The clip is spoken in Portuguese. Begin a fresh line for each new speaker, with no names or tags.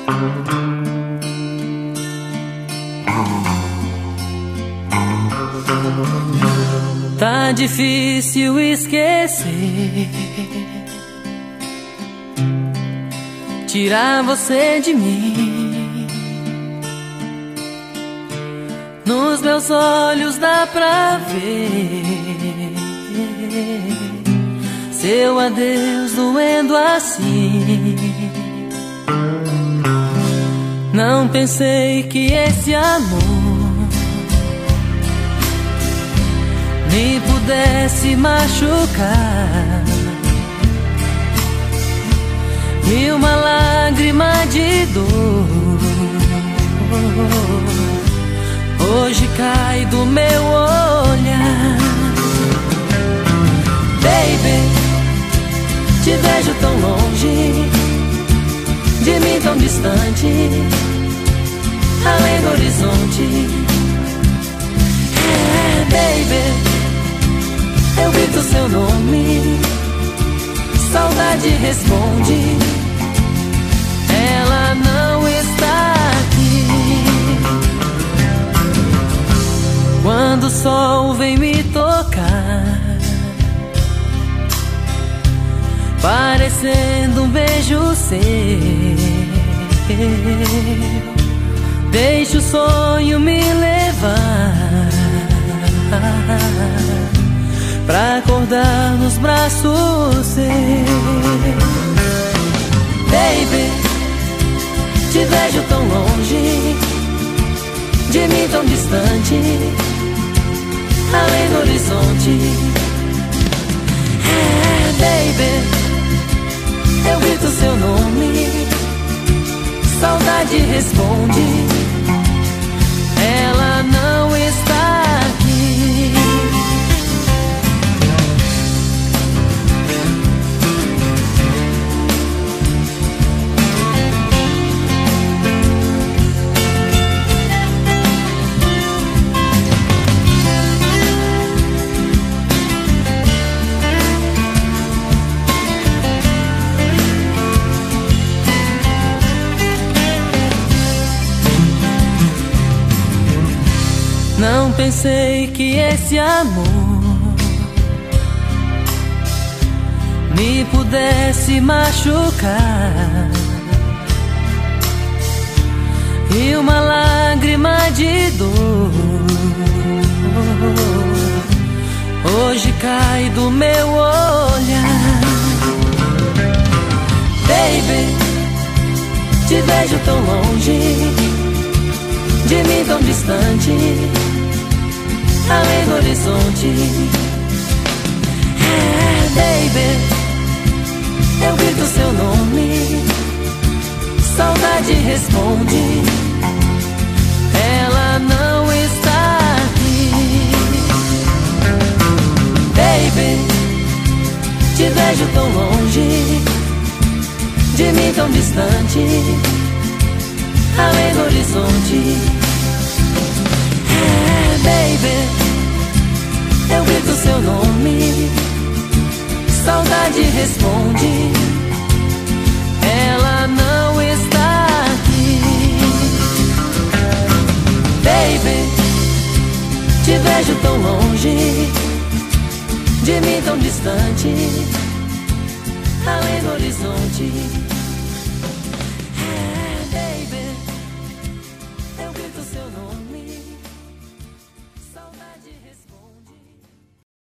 Tá difícil esquecer, tirar você de mim. Nos meus olhos dá pra ver seu adeus doendo assim. Não pensei que esse amor me pudesse machucar. E uma lágrima de dor hoje cai do meu olhar. Baby, te vejo tão longe, de mim tão distante, além do horizonte. Baby, eu grito seu nome, saudade responde, ela não está aqui. Quando o sol vem me tocar, parecendo um beijo seu, deixa o sonho me levar pra acordar nos braços seus. Baby, te vejo tão longe, de mim tão distante, além do horizonte. Baby, eu grito seu nome, saudade responde, ela não está aqui. Não pensei que esse amor me pudesse machucar. E uma lágrima de dor hoje cai do meu olhar. Baby, te vejo tão longe, de mim tão distante, além do horizonte. Baby, eu grito seu nome, saudade responde, ela não está aqui. Baby, te vejo tão longe, de mim tão distante, além do horizonte. Baby, eu grito seu nome, saudade responde,